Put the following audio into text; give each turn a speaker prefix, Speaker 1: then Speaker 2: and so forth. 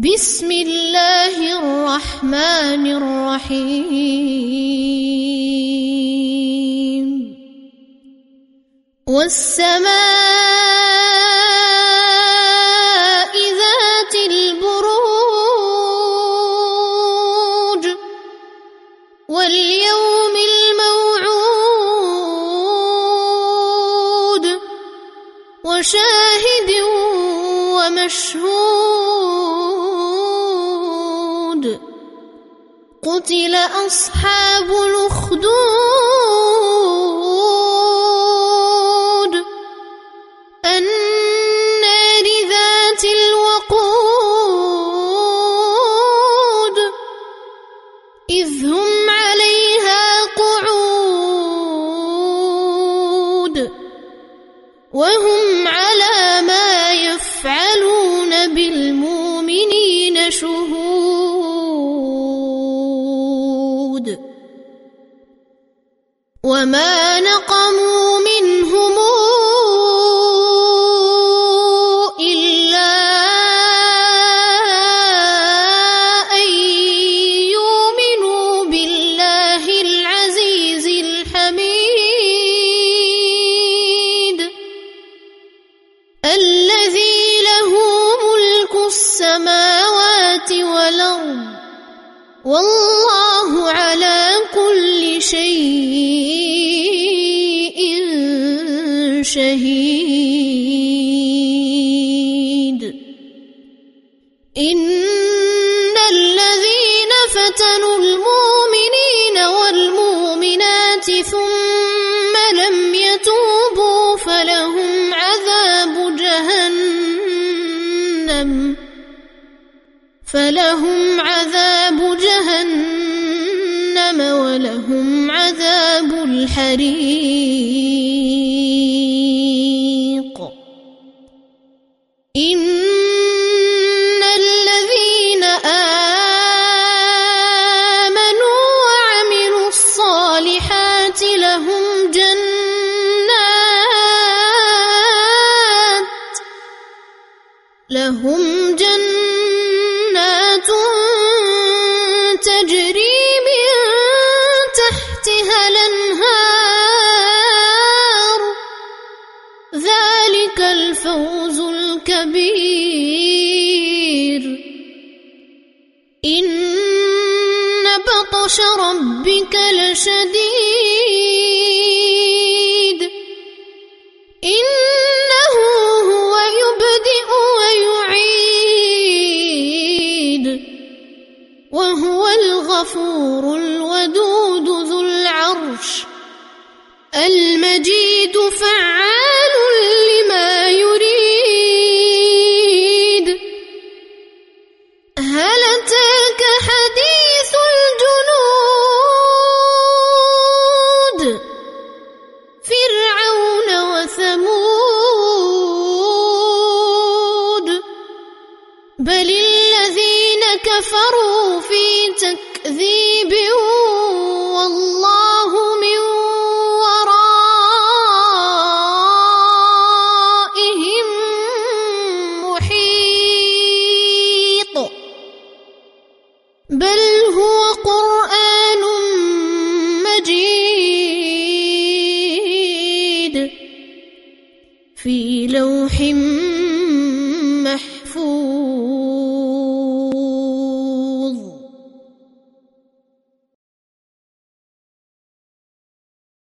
Speaker 1: بسم الله الرحمن الرحيم والسماء ذات البروج واليوم الموعود وشاهد ومشهود قتل أصحاب الأخدود النار ذات الوقود إذ هم عليها قعود وهم على ما يفعلون بالمؤمنين شهود وما نقموا منهم إلا أن يؤمنوا بالله العزيز الحميد الذي له ملك السماوات والأرض والله على كل شيء شهيد إن الذين فتنوا المؤمنين والمؤمنات ثم لم يتوبوا فلهم عذاب جهنم ولهم عذاب الحريق إن الذين آمنوا وعملوا الصالحات لهم جنات تجري من تحتها الأنهار ذلك الفوز الكبير إن بطش ربك لشديد إنه هو يبدئ ويعيد وهو الغفور الودود ذو العرش المجيد فعال لما يريد هل أتاك حديث الجنود فرعون وثمود بل الذين كفروا في تكذيب والله من